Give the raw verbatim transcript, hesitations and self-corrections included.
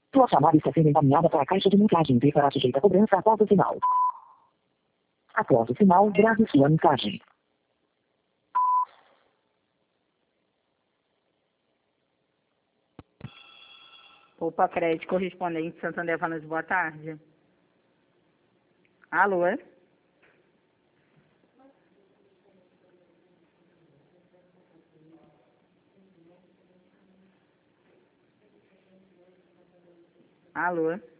Sua chamada está sendo encaminhada para a caixa de mensagem e será sujeita a cobrança após o sinal. Após o sinal, grave sua mensagem. Opa, crédito correspondente Santander Vanas, boa tarde. Alô? Alô?